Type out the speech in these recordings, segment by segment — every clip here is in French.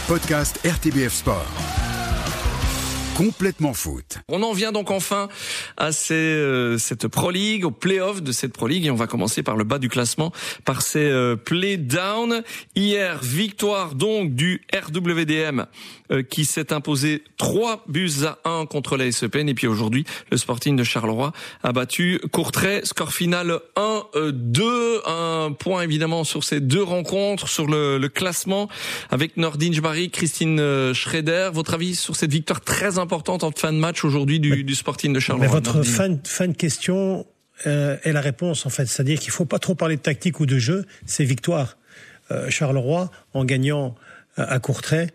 podcast RTBF Sport. Complètement foot. On en vient donc enfin à cette Pro League, au play-off de cette Pro League, et on va commencer par le bas du classement, par ces play-down. Hier, victoire donc du RWDM qui s'est imposé 3-1 contre la SEPN, et puis aujourd'hui, le Sporting de Charleroi a battu Courtrai, score final 1-2, un point évidemment sur ces deux rencontres, sur le classement, avec Nordin Jbari, Christine Schrader. Votre avis sur cette victoire très importante en fin de match aujourd'hui du Sporting de Charleroi? Mais votre fin de question est la réponse en fait, c'est-à-dire qu'il faut pas trop parler de tactique ou de jeu, c'est victoire. Charleroi en gagnant à Courtrai,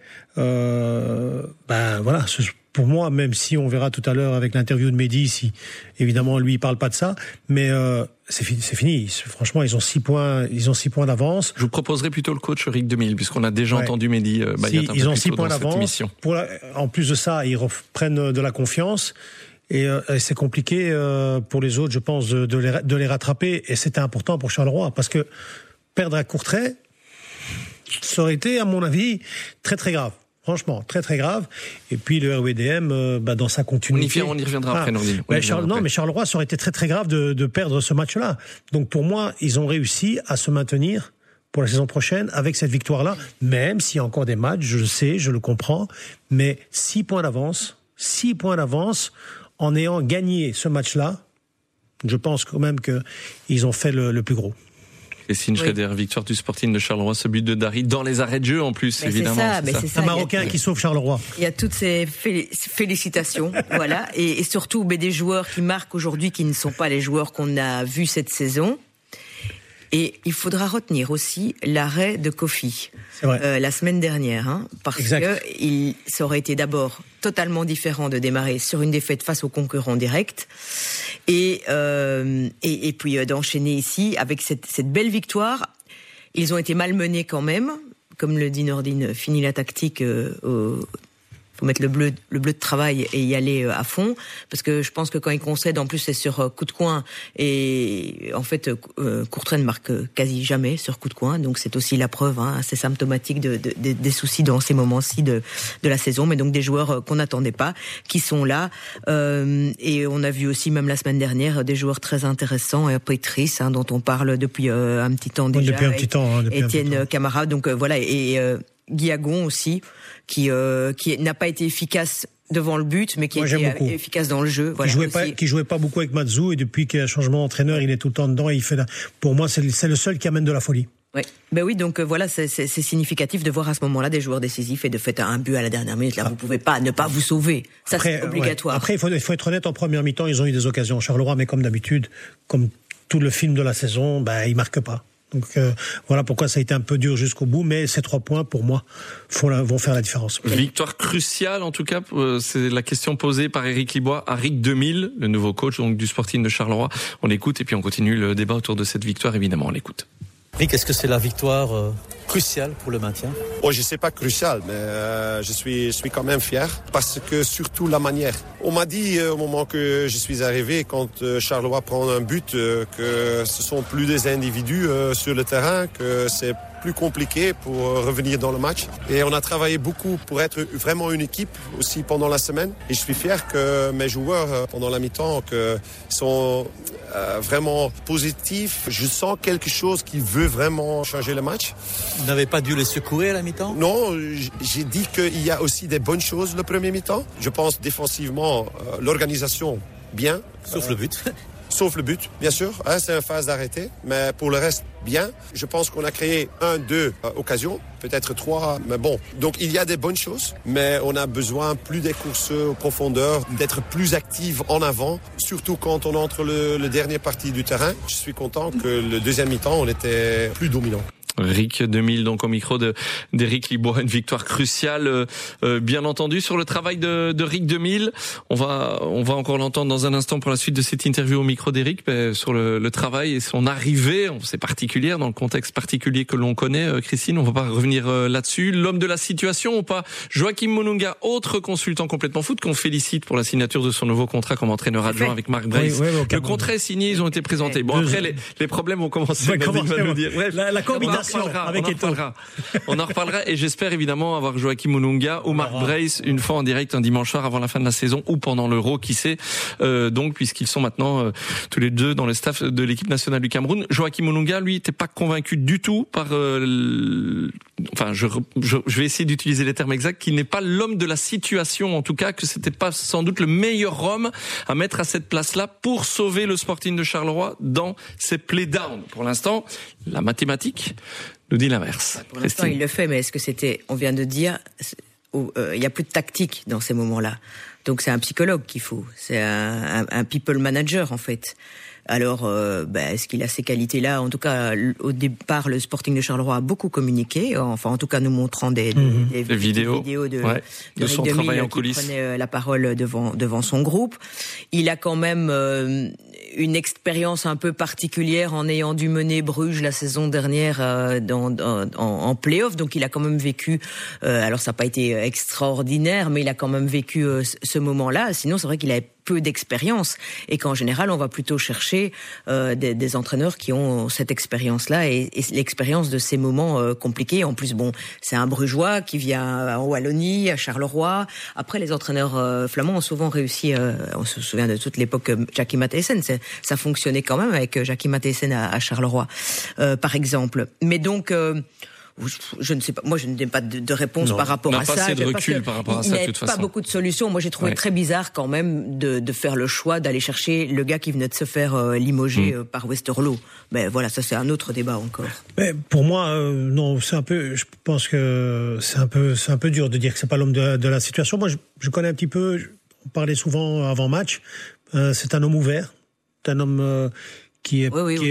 voilà, pour moi, même si on verra tout à l'heure avec l'interview de Mehdi, si évidemment lui il parle pas de ça, mais c'est fini. Franchement, ils ont 6 points d'avance. Je vous proposerai plutôt le coach Rick 2000, puisqu'on a déjà entendu Mehdi Bayat ils ont 6 points d'avance. En plus de ça, ils reprennent de la confiance. Et c'est compliqué pour les autres, je pense, de les rattraper. Et c'était important pour Charleroi, parce que perdre à Courtrai, ça aurait été, à mon avis, très très grave. Franchement, très très grave. Et puis le RWDM, dans sa continuité. On y reviendra après, Nordin. Mais Charleroi, ça aurait été très très grave de perdre ce match-là. Donc pour moi, ils ont réussi à se maintenir pour la saison prochaine avec cette victoire-là, même s'il y a encore des matchs, je le sais, je le comprends, mais 6 points d'avance, en ayant gagné ce match-là, je pense quand même qu'ils ont fait le plus gros. Christine Schrader, victoire du Sporting de Charleroi, ce but de Dari dans les arrêts de jeu en plus, évidemment. C'est ça. Un Marocain qui sauve Charleroi. Il y a toutes ces félicitations, voilà, et surtout des joueurs qui marquent aujourd'hui, qui ne sont pas les joueurs qu'on a vus cette saison. Et il faudra retenir aussi l'arrêt de Kofi la semaine dernière, parce que ça aurait été d'abord totalement différent de démarrer sur une défaite face aux concurrents directs et puis d'enchaîner ici avec cette belle victoire. Ils ont été malmenés quand même, comme le dit Nordin, fini la tactique. Faut mettre le bleu de travail et y aller à fond, parce que je pense que quand ils concèdent, en plus c'est sur coup de coin, et en fait Courtrai ne marque quasi jamais sur coup de coin, donc c'est aussi la preuve assez symptomatique des soucis dans ces moments-ci de la saison, mais donc des joueurs qu'on n'attendait pas, qui sont là, et on a vu aussi même la semaine dernière des joueurs très intéressants, Petris, dont on parle depuis un petit temps déjà, Étienne Camara, donc voilà, et Guillagon aussi, qui n'a pas été efficace devant le but, mais qui était efficace dans le jeu. Voilà, qui jouait pas beaucoup avec Mazzou, et depuis qu'il y a un changement d'entraîneur, il est tout le temps dedans, et pour moi, c'est le seul qui amène de la folie. Oui, donc voilà, c'est significatif de voir à ce moment-là des joueurs décisifs, et de fait un but à la dernière minute. Là, vous pouvez pas ne pas vous sauver. Ça, c'est obligatoire. Après, il faut être honnête, en première mi-temps, ils ont eu des occasions. Charleroi, mais comme d'habitude, comme tout le film de la saison, ils marquent pas. Donc voilà pourquoi ça a été un peu dur jusqu'au bout, mais ces 3 points pour moi vont faire la différence. Victoire cruciale en tout cas, c'est la question posée par Éric Libois à Rick 2000, le nouveau coach donc du Sporting de Charleroi. On l'écoute et puis on continue le débat autour de cette victoire, évidemment, on l'écoute. Rick, est-ce que c'est la victoire cruciale pour le maintien? Je sais pas crucial, mais je suis quand même fier, parce que surtout la manière. On m'a dit au moment que je suis arrivé, quand Charleroi prend un but, que ce sont plus des individus sur le terrain, que c'est plus compliqué pour revenir dans le match. Et on a travaillé beaucoup pour être vraiment une équipe aussi pendant la semaine. Et je suis fier que mes joueurs, pendant la mi-temps, sont vraiment positifs. Je sens quelque chose qui veut vraiment changer le match. Vous n'avez pas dû les secourir à la mi-temps? Non, j'ai dit qu'il y a aussi des bonnes choses le premier mi-temps. Je pense défensivement, l'organisation, bien. Sauf le but. Sauf le but, bien sûr. C'est une phase d'arrêter. Mais pour le reste, bien. Je pense qu'on a créé 1-2 occasions, peut-être 3. Mais bon, donc il y a des bonnes choses. Mais on a besoin plus des courses en profondeur, d'être plus actifs en avant. Surtout quand on entre le dernier partie du terrain. Je suis content que le deuxième mi-temps, on était plus dominant. Rick 2000, donc au micro d'Éric Libois, une victoire cruciale, bien entendu, sur le travail de Rick 2000. On va encore l'entendre dans un instant pour la suite de cette interview au micro d'Éric, sur le travail et son arrivée, c'est particulière dans le contexte particulier que l'on connaît, Christine, on va pas revenir là-dessus. L'homme de la situation ou pas, Joachim Monunga, autre consultant complètement foot qu'on félicite pour la signature de son nouveau contrat comme entraîneur adjoint avec Marc Brace. Le contrat est signé, ils ont été présentés. Bon, après les problèmes ont commencé. La combinaison On en reparlera et j'espère évidemment avoir Joachim Olunga ou Marc Brace une fois en direct un dimanche soir avant la fin de la saison ou pendant l'Euro, qui sait, donc puisqu'ils sont maintenant tous les deux dans le staff de l'équipe nationale du Cameroun. Joachim Olunga, lui, n'était pas convaincu du tout par enfin, je vais essayer d'utiliser les termes exacts, qu'il n'est pas l'homme de la situation, en tout cas, que c'était pas sans doute le meilleur homme à mettre à cette place-là pour sauver le Sporting de Charleroi dans ses playdowns. Pour l'instant, la mathématique nous dit l'inverse. Pour l'instant, il le fait, mais est-ce que c'était, on vient de dire, il y a plus de tactique dans ces moments-là. Donc c'est un psychologue qu'il faut, c'est un people manager en fait. Alors, est-ce qu'il a ces qualités-là? En tout cas, au départ, le Sporting de Charleroi a beaucoup communiqué, enfin, en tout cas, nous montrant des vidéos de son travail en coulisses. Il prenait la parole devant son groupe. Il a quand même une expérience un peu particulière en ayant dû mener Bruges la saison dernière en play-off. Donc, il a quand même vécu. Alors, ça n'a pas été extraordinaire, mais il a quand même vécu ce moment-là. Sinon, c'est vrai qu'il avait peu d'expérience et qu'en général on va plutôt chercher des entraîneurs qui ont cette expérience-là et l'expérience de ces moments compliqués. En plus, c'est un Brugeois qui vient en Wallonie, à Charleroi. Après, les entraîneurs flamands ont souvent réussi. On se souvient de toute l'époque Jackie Matthijssen. Ça fonctionnait quand même avec Jackie Matthijssen à Charleroi, par exemple. Mais donc je ne sais pas. Moi, je n'ai pas de réponse par rapport à ça. On n'a pas assez de recul par rapport à ça, de toute façon. Il n'y a pas beaucoup de solutions. Moi, j'ai trouvé très bizarre quand même de faire le choix d'aller chercher le gars qui venait de se faire limoger par Westerlo. Mais voilà, ça c'est un autre débat encore. Mais pour moi, non, c'est un peu. Je pense que c'est un peu dur de dire que c'est pas l'homme de la situation. Moi, je connais un petit peu. On parlait souvent avant match. C'est un homme ouvert. C'est un homme qui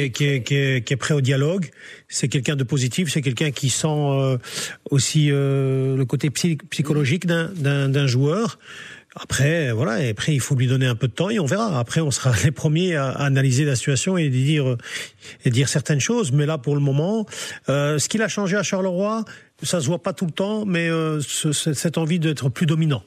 est prêt au dialogue. C'est quelqu'un de positif, c'est quelqu'un qui sent aussi le côté psychologique d'un joueur. Après, voilà, et après il faut lui donner un peu de temps et on verra. Après, on sera les premiers à analyser la situation et dire certaines choses. Mais là, pour le moment, ce qu'il a changé à Charleroi, ça se voit pas tout le temps, mais cette envie d'être plus dominant,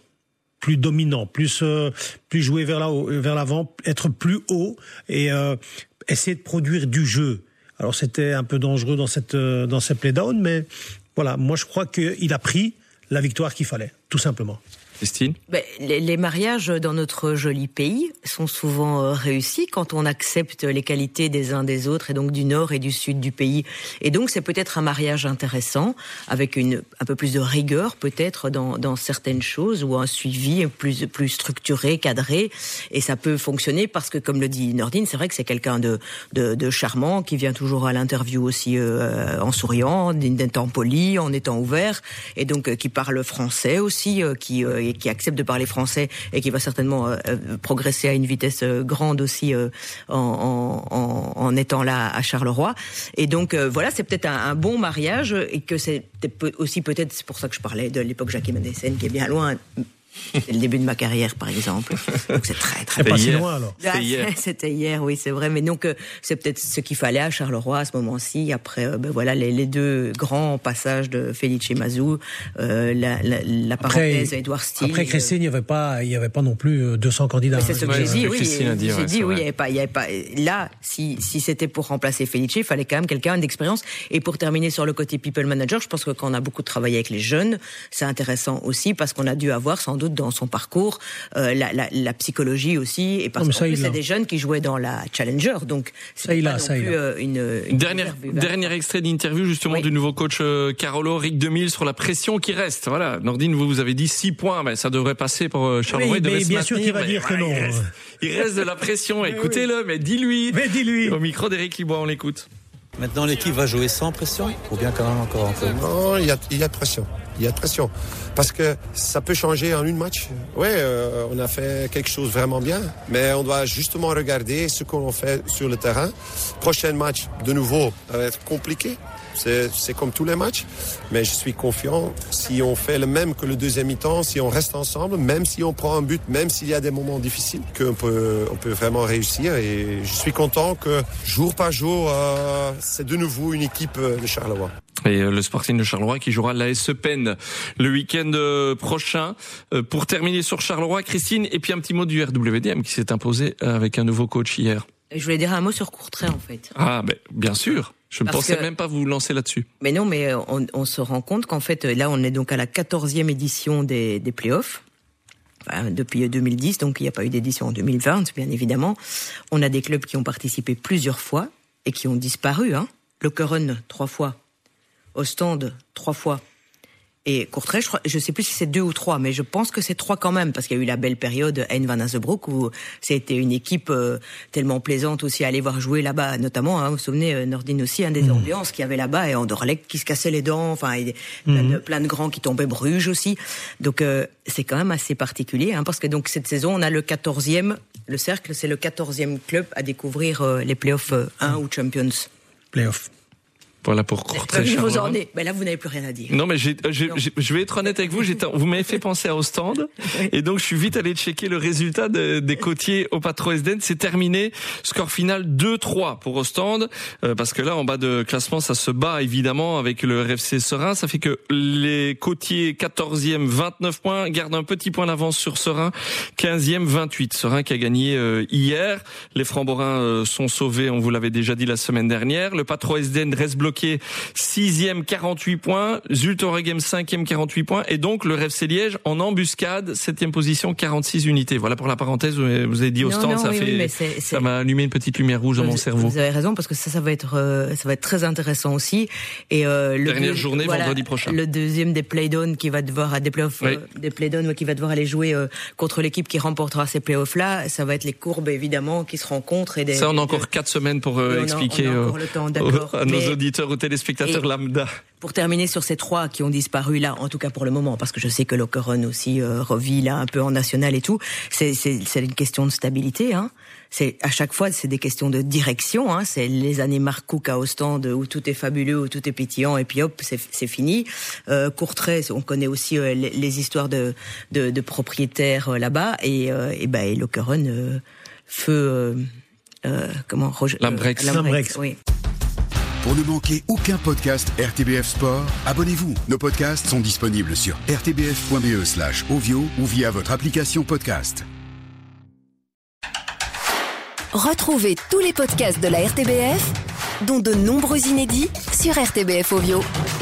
plus jouer vers l'avant, être plus haut et essayer de produire du jeu. Alors c'était un peu dangereux dans cette play-down, mais voilà, moi je crois qu'il a pris la victoire qu'il fallait, tout simplement. Christine ? Les mariages dans notre joli pays sont souvent réussis quand on accepte les qualités des uns des autres et donc du nord et du sud du pays. Et donc c'est peut-être un mariage intéressant avec un peu plus de rigueur peut-être dans certaines choses ou un suivi plus structuré, cadré. Et ça peut fonctionner parce que comme le dit Nordine, c'est vrai que c'est quelqu'un de charmant qui vient toujours à l'interview aussi en souriant, étant poli, en étant ouvert et donc qui parle français aussi, qui accepte de parler français et qui va certainement progresser à une vitesse grande aussi en étant là à Charleroi. Et donc voilà, c'est peut-être un bon mariage et que c'est aussi peut-être, c'est pour ça que je parlais de l'époque Jackie Matthijssen qui est bien loin. C'était le début de ma carrière, par exemple. Donc c'est très très pas si loin alors. C'était hier, oui, c'est vrai. Mais donc c'est peut-être ce qu'il fallait à Charleroi à ce moment-ci. Après, voilà, les deux grands passages de Felice Mazou, la parenthèse Edouard Steele. Après Christine, il y avait pas non plus 200 candidats. Mais c'est ce que j'ai dit. Oui, Christine a dit. J'ai dit, oui, il y avait pas. Là, si c'était pour remplacer Felice, il fallait quand même quelqu'un d'expérience. Et pour terminer sur le côté people manager, je pense que quand on a beaucoup travaillé avec les jeunes, c'est intéressant aussi parce qu'on a dû avoir sans doute dans son parcours la psychologie aussi et parce que c'est des jeunes qui jouaient dans la Challenger, donc c'est pas non plus une dernier extrait d'interview justement du nouveau coach Carolo Rick Demille sur la pression qui reste. Voilà, Nordine, vous avez dit 6 points, mais ça devrait passer pour Charleroi. Oui, mais bien sûr qu'il va dire que non. Il reste de la pression. Écoutez-le, mais dis-lui. Au micro d'Éric Libois, on l'écoute. Maintenant, l'équipe va jouer sans pression ou bien quand même encore un peu? Non, il y a pression. Il y a de pression. Parce que ça peut changer en une match. Ouais, on a fait quelque chose vraiment bien, mais on doit justement regarder ce qu'on fait sur le terrain. Prochain match, de nouveau, ça va être compliqué. C'est comme tous les matchs, mais je suis confiant. Si on fait le même que le deuxième mi-temps, si on reste ensemble, même si on prend un but, même s'il y a des moments difficiles, on peut vraiment réussir. Et je suis content que jour par jour, c'est de nouveau une équipe de Charleroi. Et le Sporting de Charleroi qui jouera l'AS Eupen le week-end prochain. Pour terminer sur Charleroi, Christine, et puis un petit mot du RWDM qui s'est imposé avec un nouveau coach hier. Je voulais dire un mot sur Courtrai, en fait. Ah, ben, bien sûr. Je ne pensais même pas vous lancer là-dessus. Mais non, mais on se rend compte qu'en fait, là, on est donc à la 14e édition des playoffs. Enfin, depuis 2010, donc il n'y a pas eu d'édition en 2020, bien évidemment. On a des clubs qui ont participé plusieurs fois et qui ont disparu. Lokeren, 3 fois. Ostende, 3 fois. Et Courtrai, je sais plus si c'est 2 ou 3, mais je pense que c'est 3 quand même, parce qu'il y a eu la belle période Hein van Azebroek où c'était une équipe tellement plaisante aussi à aller voir jouer là-bas, notamment, vous vous souvenez, Nordin aussi, des ambiances qu'il y avait là-bas, et Anderlecht qui se cassait les dents, enfin, plein de grands qui tombaient, Bruges aussi. Donc c'est quand même assez particulier, parce que donc cette saison, on a le 14e, le Cercle, c'est le 14e club à découvrir les playoffs 1 ou Champions. Playoffs. Voilà pour Courtrai. Mais là, vous n'avez plus rien à dire. Non, mais je vais être honnête avec vous. Vous m'avez fait penser à Ostende, et donc je suis vite allé checker le résultat des côtiers au Patro Esden. C'est terminé. Score final 2-3 pour Ostende, parce que là, en bas de classement, ça se bat évidemment avec le RFC Serein. Ça fait que les côtiers 14e 29 points gardent un petit point d'avance sur Serein, 15e 28. Serein qui a gagné hier. Les Framborins sont sauvés. On vous l'avait déjà dit la semaine dernière. Le Patro Esden reste bloqué. 6e 48 points, Zulte Waregem 5e 48 points, et donc le RFC Liège en embuscade, 7e position 46 unités. Voilà pour la parenthèse. Vous avez dit Ostende, ça m'a allumé une petite lumière rouge dans mon cerveau. Vous avez raison, parce que ça va être très intéressant aussi. Et dernière journée vendredi prochain. Le deuxième des play-down qui va devoir qui va devoir aller jouer contre l'équipe qui remportera ces play-offs là, ça va être les courbes évidemment qui se rencontrent et ça on a encore 4 semaines pour expliquer à nos auditeurs, aux téléspectateurs lambda. Pour terminer sur ces 3 qui ont disparu là, en tout cas pour le moment, parce que je sais que Lokeren aussi revit là un peu en national et tout, c'est une question de stabilité. C'est à chaque fois c'est des questions de direction. C'est les années Marc Cook à Ostende où tout est fabuleux, où tout est pétillant, et puis hop c'est fini. Courtrai, on connaît aussi les histoires de propriétaires là-bas, et Lokeren Lambrechts. Oui. Pour ne manquer aucun podcast RTBF Sport, abonnez-vous. Nos podcasts sont disponibles sur rtbf.be/ovio ou via votre application podcast. Retrouvez tous les podcasts de la RTBF, dont de nombreux inédits, sur RTBF Ovio.